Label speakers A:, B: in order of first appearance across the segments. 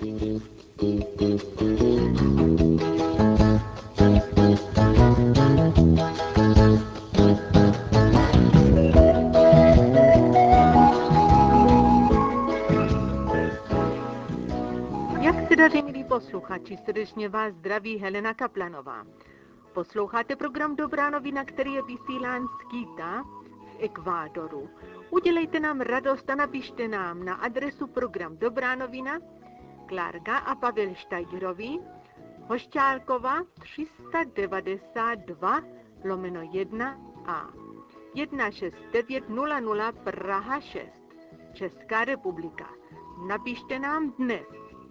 A: Jak se daří, milí posluchači, srdečně vás zdraví Helena Kaplanová. Posloucháte program Dobrá novina, který je vysílán z Quita v Ekvádoru. Udělejte nám radost a napište nám na adresu program Dobrá novina, Klárka a Pavel Štajgerovi, Hošťálkova 392/1A 16900 Praha 6, Česká republika. Napište nám dnes.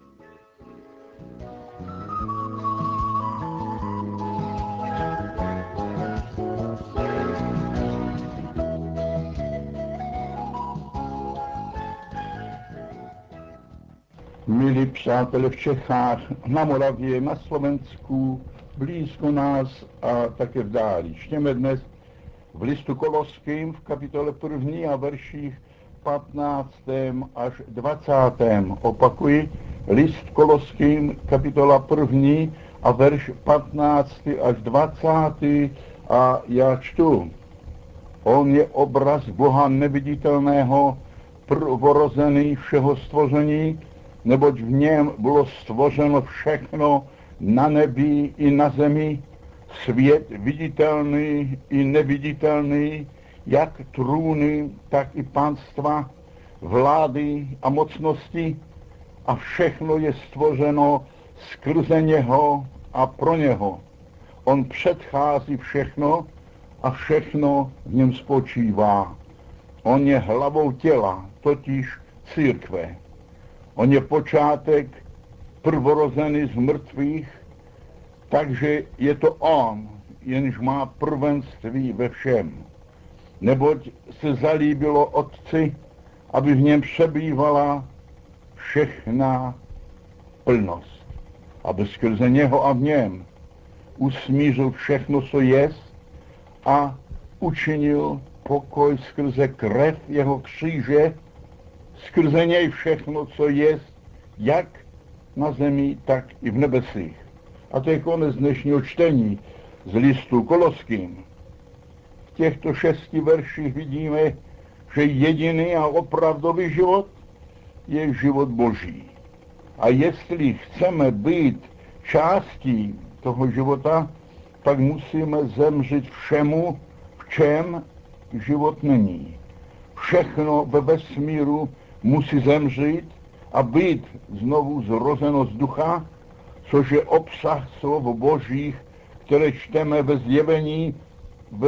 B: Milí přátelé v Čechách, na Moravě, na Slovensku, blízko nás a také v dáli. Čteme dnes v listu Koloským v kapitole 1. a verších 15. až 20. Opakuji, list Koloským, kapitola 1. a verš 15. až 20. a já čtu. On je obraz Boha neviditelného, prvorozený všeho stvoření, neboť v něm bylo stvořeno všechno na nebi i na zemi, svět viditelný i neviditelný, jak trůny, tak i panstva, vlády a mocnosti, a všechno je stvořeno skrze něho a pro něho. On předchází všechno a všechno v něm spočívá. On je hlavou těla, totiž církve. On je počátek prvorozený z mrtvých, takže je to on, jenž má prvenství ve všem. Neboť se zalíbilo Otci, aby v něm přebývala všechna plnost. Aby skrze něho a v něm usmířil všechno, co jest, a učinil pokoj skrze krev jeho kříže, skrze něj všechno, co jest, jak na zemi, tak i v nebesích. A to je konec dnešního čtení z listu Koloským. V těchto 6 verších vidíme, že jediný a opravdový život je život Boží. A jestli chceme být částí toho života, pak musíme zemřít všemu, v čem život není. Všechno ve vesmíru musí zemřít a být znovu zrozeno z ducha, což je obsah slov Božích, které čteme ve Zjevení ve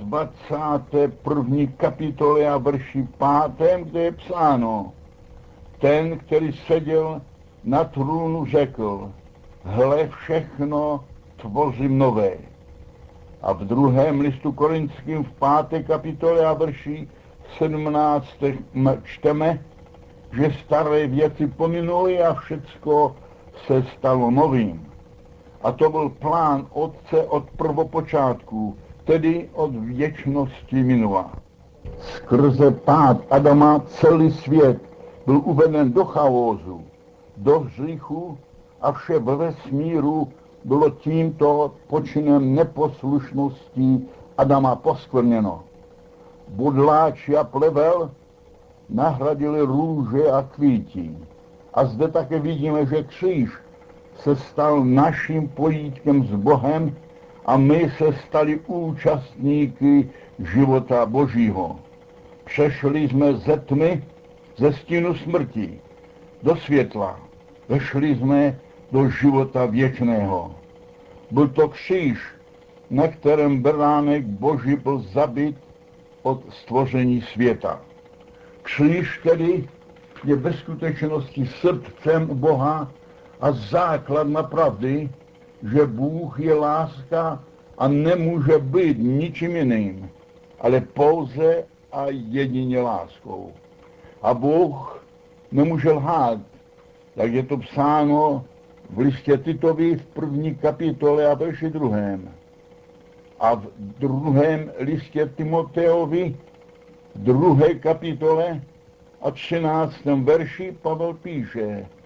B: 21. kapitole a verši 5., kde je psáno: ten, který seděl na trůnu, řekl: hle, všechno tvořím nové. A v 2. listu Korinským v 5. kapitole a verši 17. čteme, že staré věci pominuly a všecko se stalo novým. A to byl plán Otce od prvopočátku, tedy od věčnosti minula. Skrze pád Adama celý svět byl uveden do chaosu, do hříchu, a vše ve vesmíru bylo tímto počinem neposlušnosti Adama poskvrněno. Bodláči a plevel nahradili růže a kvítí. A zde také vidíme, že kříž se stal naším pojítkem s Bohem a my se stali účastníky života Božího. Přešli jsme ze tmy, ze stínu smrti, do světla. Vešli jsme do života věčného. Byl to kříž, na kterém beránek Boží byl zabit od stvoření světa. Kříž tedy je ve skutečnosti srdcem Boha a základ na pravdy, že Bůh je láska a nemůže být ničím jiným, ale pouze a jedině láskou. A Bůh nemůže lhát, jak je to psáno v listě Titovi v 1. kapitole a verši 2. A v 2. listě Timoteovi v 2. kapitole a 13. verši Pavel píše: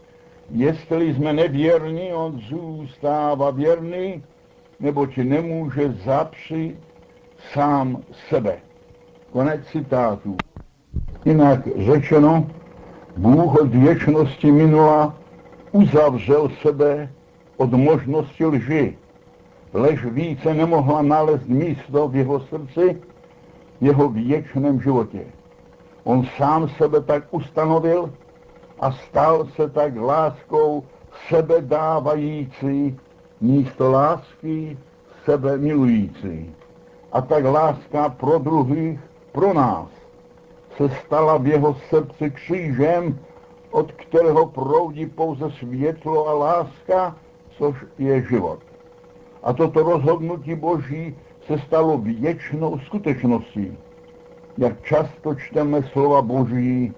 B: Jestli jsme nevěrní, on zůstává věrný, neboť nemůže zapřít sám sebe. Konec citátu. Jinak řečeno, Bůh od věčnosti minula uzavřel sebe od možnosti lži. Lež více nemohla nalézt místo v jeho srdci, v jeho věčném životě. On sám sebe tak ustanovil a stal se tak láskou sebe dávající, místo lásky sebe milující. A tak láska pro druhých, pro nás, se stala v jeho srdci křížem, od kterého proudí pouze světlo a láska, což je život. A toto rozhodnutí Boží se stalo věčnou skutečností. Jak často čteme slova Boží,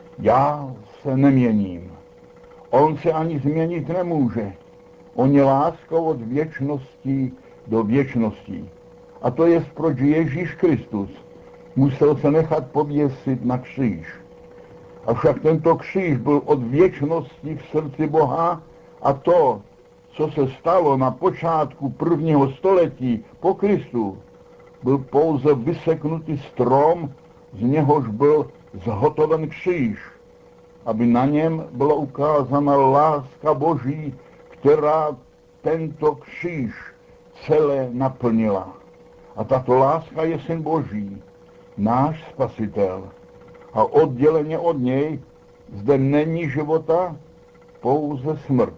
B: já se neměním. On se ani změnit nemůže. On je láskou od věčnosti do věčnosti. A to je, proč Ježíš Kristus musel se nechat pověsit na kříž. Avšak tento kříž byl od věčnosti v srdci Boha a to, co se stalo na počátku prvního století po Kristu, byl pouze vyseknutý strom, z něhož byl zhotoven kříž, aby na něm byla ukázána láska Boží, která tento kříž celé naplnila. A tato láska je Syn Boží, náš Spasitel. A odděleně od něj zde není života, pouze smrt.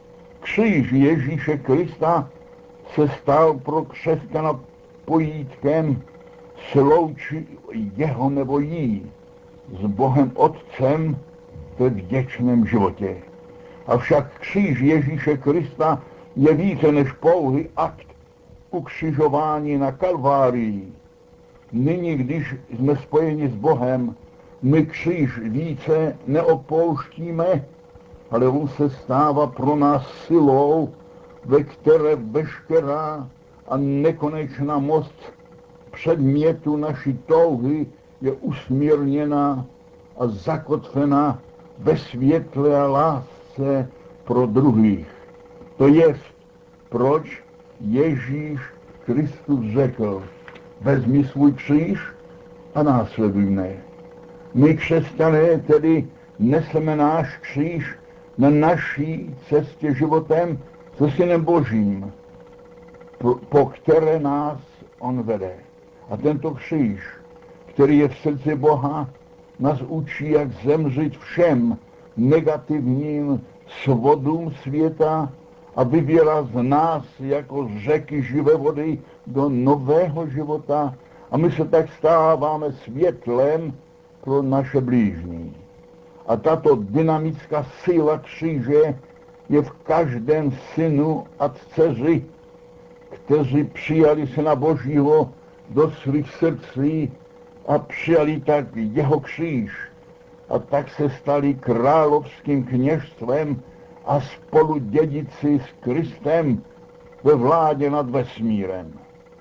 B: Kříž Ježíše Krista se stal pro křesťana pojítkem, sloučí jeho nebo jí s Bohem Otcem ve věčném životě. Avšak kříž Ježíše Krista je více než pouhý akt ukřižování na Kalvárii. Nyní, když jsme spojeni s Bohem, my kříž více neopouštíme, ale on se stává pro nás silou, ve které veškerá a nekonečná moc předmětu naší touhy je usmírněna a zakotvena ve světle a lásce pro druhých. To je, proč Ježíš Kristus řekl, vezmi svůj kříž a následuj mne. My křesťané tedy neseme náš kříž na naší cestě životem se Synem Božím, po které nás on vede. A tento kříž, který je v srdci Boha, nás učí, jak zemřít všem negativním svodům světa a vybírá z nás jako řeky živé vody do nového života a my se tak stáváme světlem pro naše blížní. A tato dynamická síla kříže je v každém synu a dceři, kteří přijali Syna Božího do svých srdcí a přijali tak jeho kříž a tak se stali královským kněžstvem a spolu dědici s Kristem ve vládě nad vesmírem.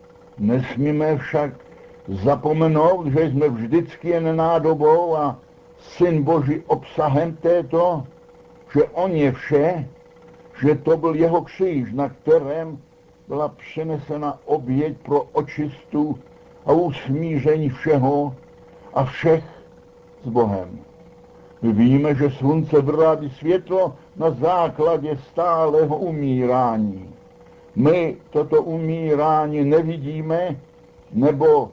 B: Nesmíme však zapomenout, že jsme vždycky jen nádobou a Syn Boží obsahem této, že on je vše, že to byl jeho kříž, na kterém byla přinesena oběť pro očistu a usmíření všeho a všech s Bohem. My víme, že slunce vyrábí světlo na základě stálého umírání. My toto umírání nevidíme, nebo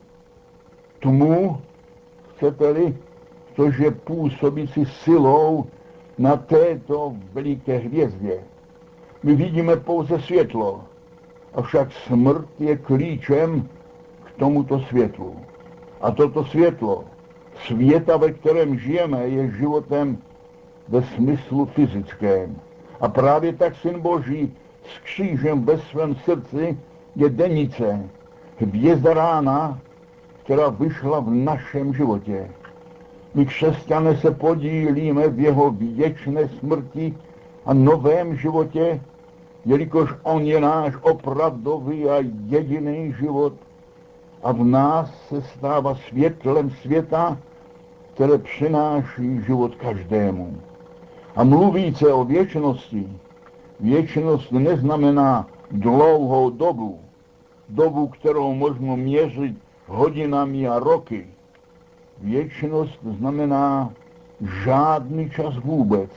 B: tmu, chcete-li, což je působící silou na této veliké hvězdě. My vidíme pouze světlo, avšak smrt je klíčem k tomuto světlu. A toto světlo, světa, ve kterém žijeme, je životem ve smyslu fyzickém. A právě tak Syn Boží s křížem ve svém srdci je denice, hvězda rána, která vyšla v našem životě. My křesťané se podílíme v jeho věčné smrti a novém životě, jelikož on je náš opravdový a jediný život a v nás se stává světlem světa, které přináší život každému. A mluví se o věčnosti. Věčnost neznamená dlouhou dobu, kterou možno měřit hodinami a roky. Věčnost znamená žádný čas vůbec,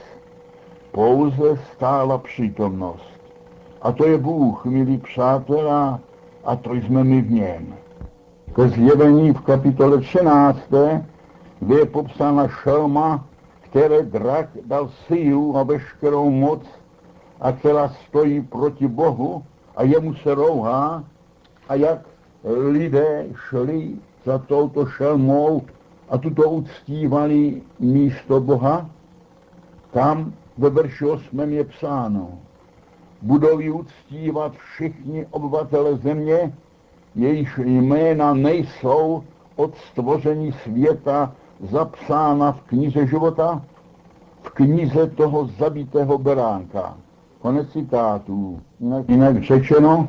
B: pouze stála přítomnost. A to je Bůh, milí přátelé, a to jsme my v něm. Ke zjevení v kapitole 13, kde je popsána šelma, které drak dal sílu a veškerou moc a která stojí proti Bohu a jemu se rouhá, a jak lidé šli za touto šelmou a tuto uctívali místo Boha, tam ve verši 8 je psáno: budou ji uctívat všichni obyvatele země, jejichž jména nejsou od stvoření světa zapsána v knize života, v knize toho zabitého beránka. Konec citátů. Jinak řečeno,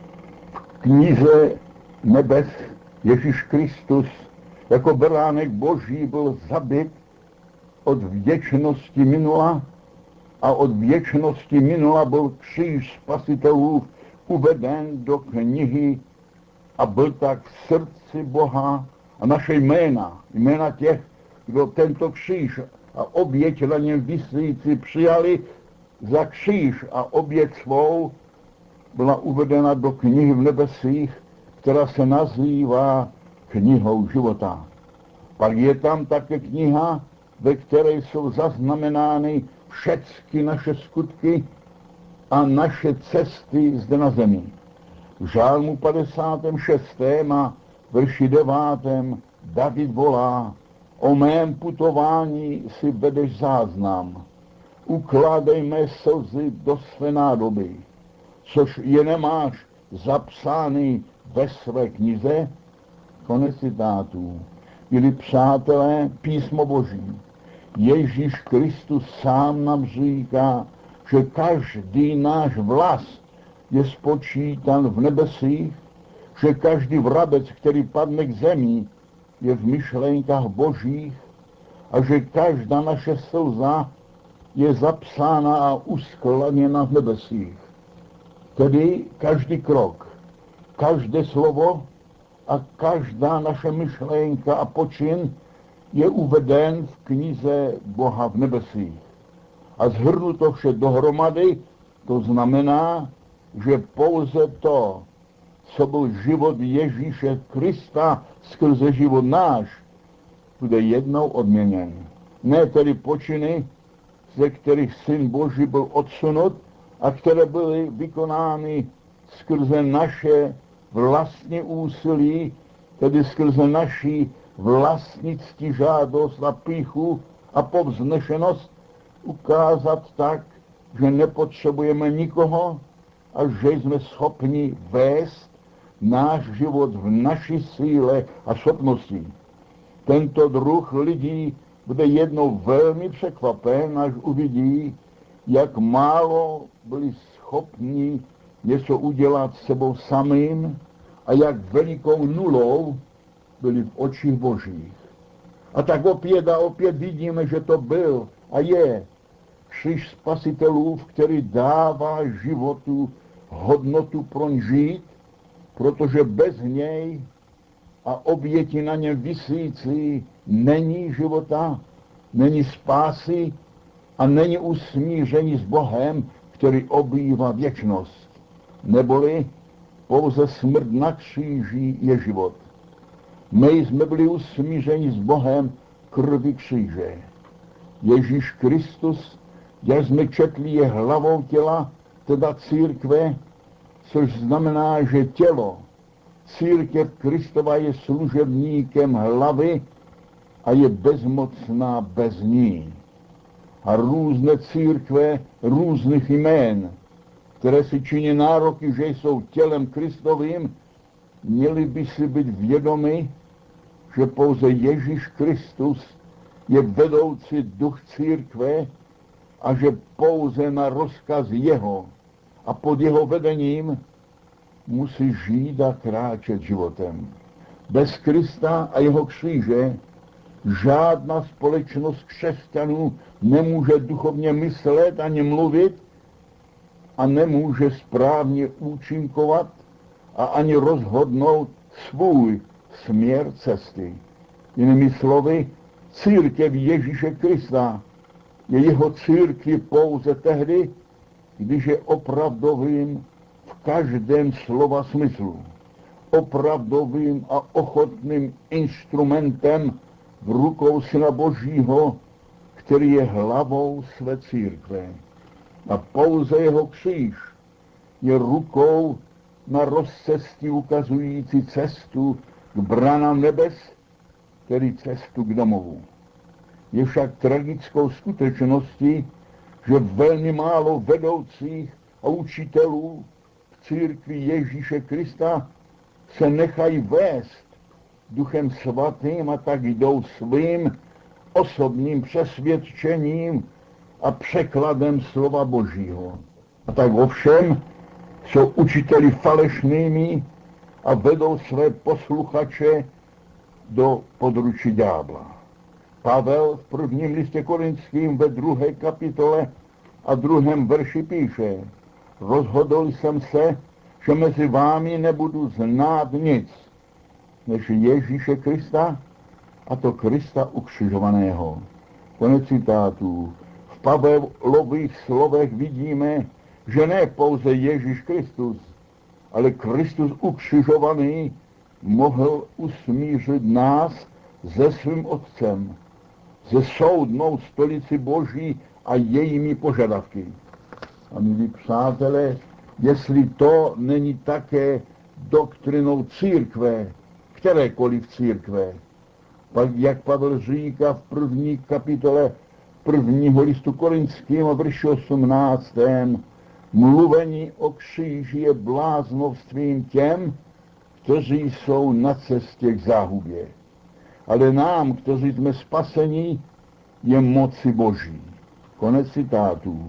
B: v knize nebes Ježíš Kristus jako beránek Boží byl zabit od věčnosti minula a od věčnosti minula byl kříž spasitelů uveden do knihy a byl tak v srdci Boha a naše jména těch, kdo tento kříž a oběť na něm visící přijali za kříž a oběť svou, byla uvedena do knihy v nebesích, která se nazývá knihou života. Pak je tam také kniha, ve které jsou zaznamenány všechny naše skutky a naše cesty zde na zemi. V žálmu 56. a verši 9. David volá: o mém putování si vedeš záznam, ukládej mé slzy do své nádoby, což je nemáš zapsány ve své knize. Konec citátů. Milí přátelé, písmo Boží, Ježíš Kristus sám nám říká, že každý náš vlas je spočítan v nebesích, že každý vrabec, který padne k zemi, je v myšlenkách Božích a že každá naše slza je zapsána a uskladněna v nebesích. Tedy každý krok, každé slovo a každá naše myšlenka a počin je uveden v knize Boha v nebesích. A shrnuto vše dohromady, to znamená, že pouze to, co byl život Ježíše Krista skrze život náš, bude jednou odměněn. Ne tedy počiny, ze kterých Syn Boží byl odsunut a které byly vykonány skrze naše vlastní úsilí, tedy skrze naši vlastní ctižádost a pýchu a povznešenost, ukázat tak, že nepotřebujeme nikoho a že jsme schopni vést náš život v naší síle a schopnosti. Tento druh lidí bude jednou velmi překvapen, až uvidí, jak málo byli schopni něco udělat s sebou samým a jak velikou nulou byli v očích Božích. A tak opět a opět vidíme, že to byl a je kříž spasitelů, který dává životu hodnotu pro ně žít, protože bez něj a oběti na něm visící není života, není spásy a není usmíření s Bohem, který obývá věčnost. Neboli pouze smrt na kříži je život. My jsme byli usmířeni s Bohem krví kříže. Ježíš Kristus, jak jsme četli, je hlavou těla, teda církve, což znamená, že tělo, církev Kristova je služebníkem hlavy a je bezmocná bez ní. A různé církve různých jmén, které si činí nároky, že jsou tělem Kristovým, měli by si být vědomi, že pouze Ježíš Kristus je vedoucí duch církve a že pouze na rozkaz jeho a pod jeho vedením musí žít a kráčet životem. Bez Krista a jeho kříže Žádná společnost křesťanů nemůže duchovně myslet ani mluvit a nemůže správně účinkovat a ani rozhodnout svůj směr cesty. Jinými slovy, církev Ježíše Krista je jeho církví pouze tehdy, když je opravdovým v každém slova smyslu, opravdovým a ochotným instrumentem v rukou Syna Božího, který je hlavou své církve. A pouze jeho kříž je rukou na rozcestí ukazující cestu k branám nebes, tedy cestu k domovu. Je však tragickou skutečností, že velmi málo vedoucích a učitelů v církvi Ježíše Krista se nechají vést Duchem Svatým a tak jdou svým osobním přesvědčením a překladem slova Božího. A tak ovšem jsou učiteli falešnými a vedou své posluchače do područí ďábla. Pavel v prvním listě Korinským ve 2. kapitole a 2. verši píše: rozhodl jsem se, že mezi vámi nebudu znát nic, než Ježíše Krista, a to Krista ukřižovaného. Konec citátů. V Pavlových slovech vidíme, že ne pouze Ježíš Kristus, ale Kristus ukřižovaný mohl usmířit nás se svým Otcem, ze soudnou stolici Boží a jejími požadavky. A milí přátelé, jestli to není také doktrinou církve, kterékoliv církve, pak jak Pavel říká v první kapitole prvního listu Korinským a verši 18. Mluvení o kříži je bláznovstvím těm, kteří jsou na cestě k záhubě. Ale nám, kteří jsme spaseni, je moci Boží. Konec citátů.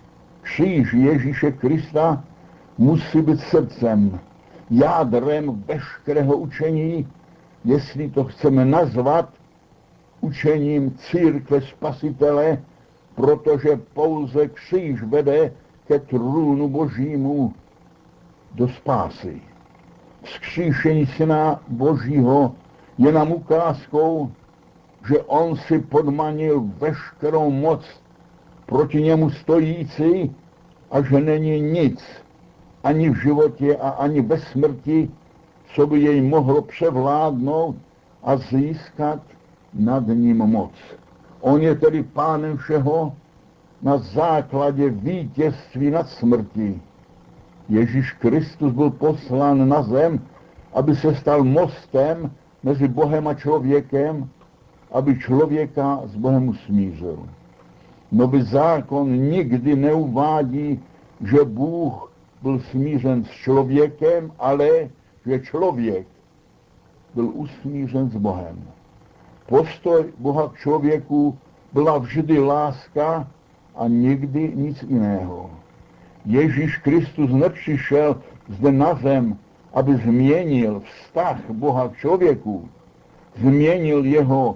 B: Kříž Ježíše Krista musí být srdcem, jádrem veškerého učení, jestli to chceme nazvat učením církve Spasitele, protože pouze kříž vede ke trůnu Božímu do spásy. Vzkříšení Syna Božího je nám ukázkou, že on si podmanil veškerou moc proti němu stojící a že není nic, ani v životě a ani ve smrti, co by jej mohlo převládnout a získat nad ním moc. On je tedy pánem všeho na základě vítězství nad smrtí. Ježíš Kristus byl poslán na zem, aby se stal mostem mezi Bohem a člověkem, aby člověka s Bohem usmířil. Nový zákon nikdy neuvádí, že Bůh byl smířen s člověkem, ale že člověk byl usmířen s Bohem. Postoj Boha k člověku byla vždy láska a nikdy nic jiného. Ježíš Kristus nepřišel zde na zem, aby změnil vztah Boha k člověku, změnil jeho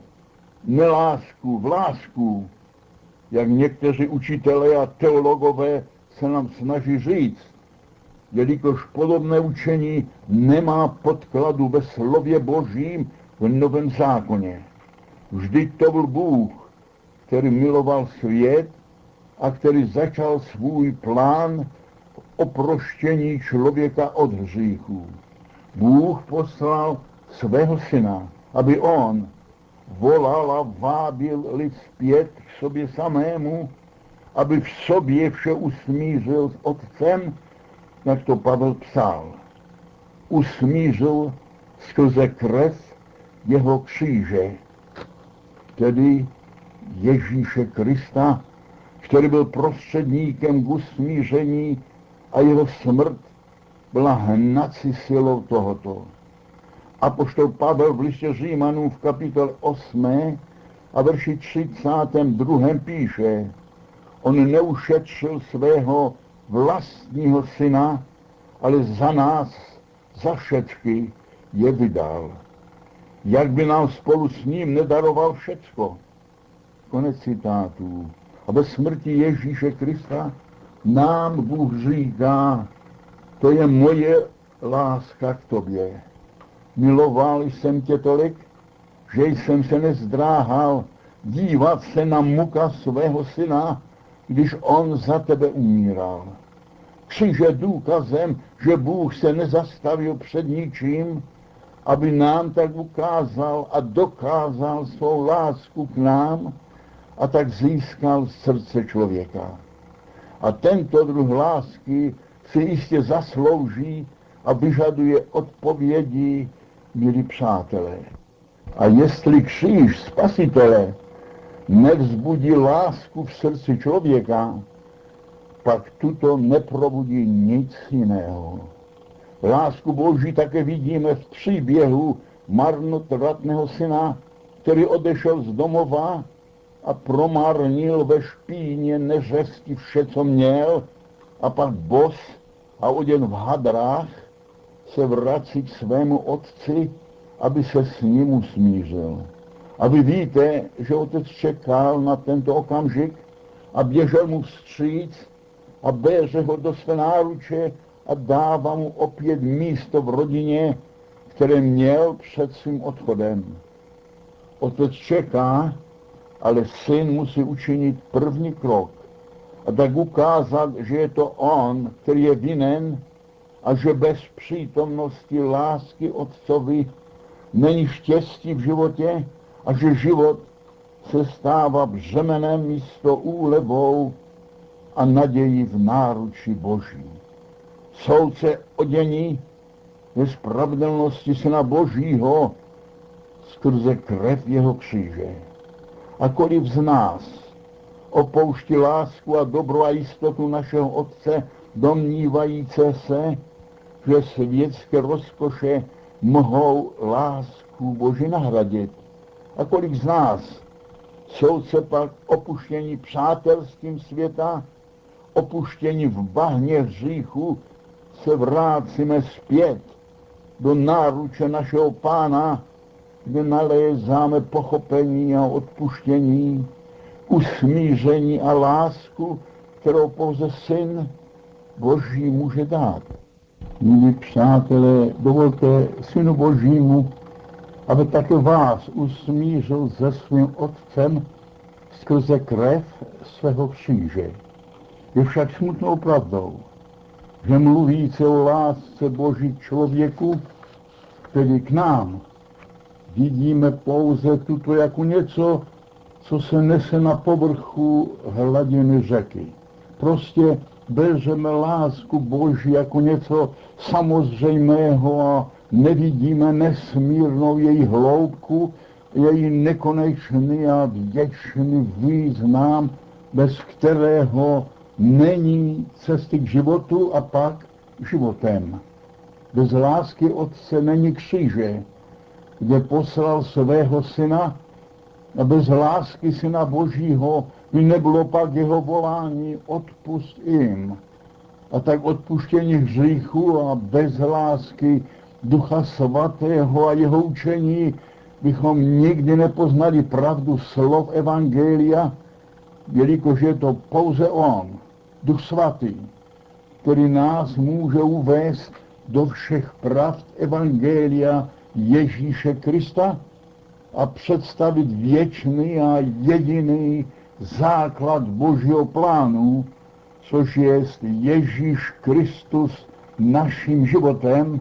B: nelásku v lásku, jak někteří učitelé a teologové se nám snaží říct, jelikož podobné učení nemá podkladu ve slově Božím v Novém zákoně. Vždyť to byl Bůh, který miloval svět a který začal svůj plán oproštění člověka od hříchů. Bůh poslal svého syna, aby on volal a vábil lid zpět k sobě samému, aby v sobě vše usmířil s Otcem, jak to Pavel psal. Usmířil skrze krev jeho kříže, tedy Ježíše Krista, který byl prostředníkem k usmíření a jeho smrt byla hnací silou tohoto. Apoštol Pavel v listě Římanům v kapitole 8 a verši 32. píše: on neušetřil svého vlastního syna, ale za nás, za všecky, je vydal. jak by nám spolu s ním nedaroval všecko. Konec citátu. A ve smrti Ježíše Krista nám Bůh říká, to je moje láska k tobě. Miloval jsem tě tolik, že jsem se nezdráhal dívat se na muka svého syna, když on za tebe umíral. Kříž je důkazem, že Bůh se nezastavil před ničím, aby nám tak ukázal a dokázal svou lásku k nám a tak získal srdce člověka. A tento druh lásky si jistě zaslouží a vyžaduje odpovědi, milí přátelé. A jestli kříž Spasitele nevzbudí lásku v srdci člověka, pak tuto neprobudí nic jiného. Lásku Boží také vidíme v příběhu marnotratného syna, který odešel z domova a promarnil ve špíně neřesti vše, co měl, a pak bos a oděn v hadrách se vrací k svému otci, aby se s ním usmířil. A vy víte, že otec čekal na tento okamžik a běžel mu vstříc a bere ho do své náruče a dává mu opět místo v rodině, které měl před svým odchodem. Otec čeká, ale syn musí učinit první krok a tak ukázat, že je to on, který je vinen a že bez přítomnosti lásky otcovi není štěstí v životě a že život se stává břemenem místo úlevou a naději v náruči Boží. Soudce odění ve spravedlnosti Syna Božího skrze krev jeho kříže. A kolik z nás opouští lásku a dobro a jistotu našeho Otce, domnívajíce se, že světské rozkoše mohou lásku Boží nahradit. A kolik z nás jsou se pak opuštění přátelstvím světa, opuštění v bahně hříchu, se vrátíme zpět do náruče našeho Pána, kde nalézáme pochopení a odpuštění, usmíření a lásku, kterou pouze Syn Boží může dát. Milí přátelé, dovolte Synu Božímu, aby také vás usmířil se svým Otcem skrze krev svého kříže. Je však smutnou pravdou, že mluvíce o lásce Boží k člověku, tedy k nám, vidíme pouze tuto jako něco, co se nese na povrchu hladiny řeky. Prostě bereme lásku Boží jako něco samozřejmého a nevidíme nesmírnou její hloubku, její nekonečný a věčný význam, bez kterého není cesty k životu a pak životem. Bez lásky Otce není kříže, kde poslal svého syna, a bez lásky Syna Božího by nebylo pak jeho volání odpusť jim. A tak odpuštění hříchu a bez lásky Ducha Svatého a jeho učení bychom nikdy nepoznali pravdu slov Evangelia, jelikož je to pouze on, Duch Svatý, který nás může uvést do všech pravd Evangelia Ježíše Krista a představit věčný a jediný základ Božího plánu, což je Ježíš Kristus naším životem,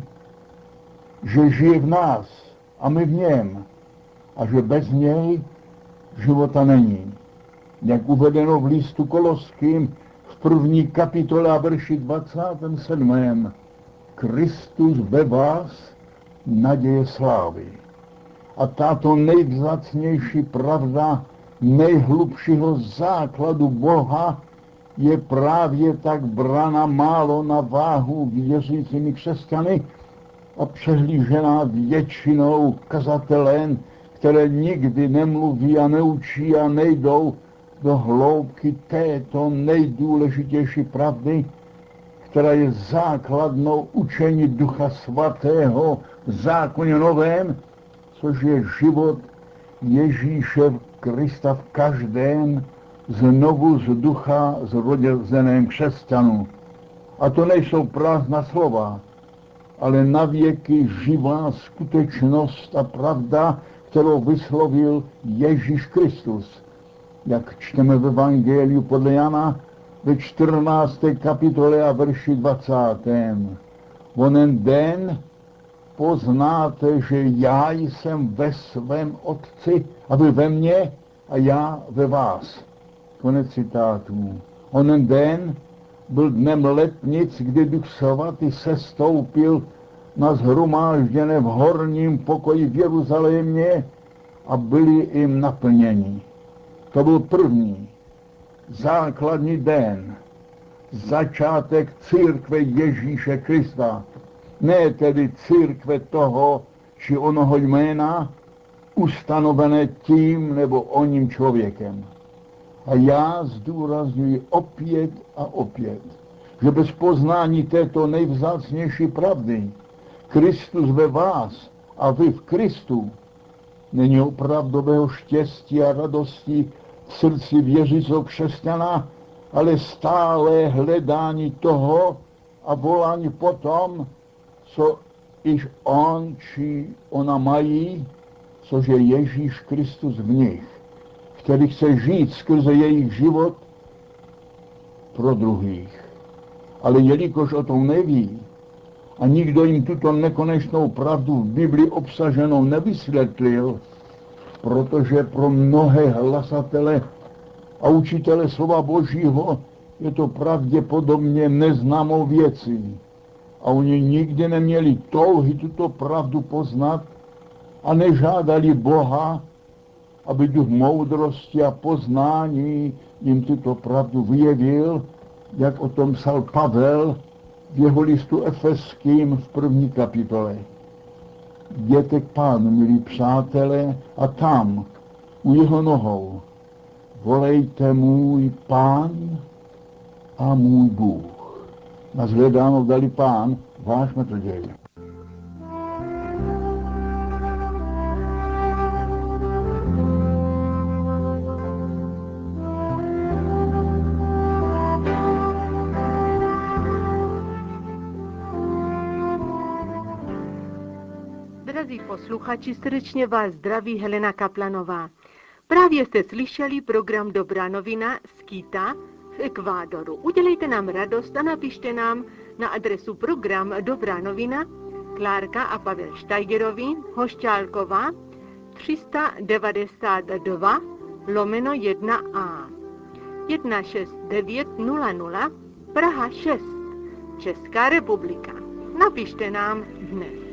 B: že žije v nás a my v něm a že bez něj života není. Jak uvedeno v listu Koloským v 1. kapitole a verši 27. Kristus ve vás, naděje slávy. A tato nejvzácnější pravda nejhlubšího základu Boha je právě tak brána málo na váhu věřícími křesťany a přehlížená většinou kazatelen, které nikdy nemluví a neučí a nejdou do hloubky této nejdůležitější pravdy, která je základnou učení Ducha Svatého v zákoně novém což je život Ježíše Krista v každém znovu z ducha zrozeném křesťanu. A to nejsou prázdná slova, ale navěky živá skutečnost a pravda, kterou vyslovil Ježíš Kristus. Jak čteme v Evangeliu podle Jana ve 14. kapitole a verši 20. Onen den poznáte, že já jsem ve svém Otci a vy ve mně a já ve vás. Konec citátů. Onen den byl dnem letnic, kdy Duch Svatý sestoupil na shromážděné v horním pokoji v Jeruzalémě a byli jim naplněni. To byl první, základní den, začátek církve Ježíše Krista. Ne tedy církve toho či onoho jména, ustanovené tím nebo oním člověkem. A já zdůrazňuji opět a opět, že bez poznání této nejvzácnější pravdy, Kristus ve vás a vy v Kristu, není opravdového štěstí a radosti v srdci věřícího křesťana, ale stále hledání toho a volání potom, co již on či ona mají, což je Ježíš Kristus v nich, který chce žít skrze jejich život pro druhých. Ale jelikož o tom neví a nikdo jim tuto nekonečnou pravdu v Biblii obsaženou nevysvětlil, protože pro mnohé hlasatele a učitele slova Božího je to pravděpodobně neznámou věcí. A oni nikdy neměli touhy tuto pravdu poznat a nežádali Boha, aby duch moudrosti a poznání jim tuto pravdu vyjevil, jak o tom psal Pavel v jeho listu Efeským v 1. kapitole. Jděte k Pánu, milí přátelé, a tam, u jeho nohou, volejte můj Pán a můj Bůh. Nashledanou dali Pán, váš metodej.
A: Drazí posluchači, srdečně vás zdraví Helena Kaplanová. Právě jste slyšeli program Dobrá novina z Quita v Ekvádoru. Udělejte nám radost a napište nám na adresu program Dobrá novina, Klárka a Pavel Štajgerovi, Hošťálková, 392/1A, 16900, Praha 6, Česká republika. Napište nám dnes.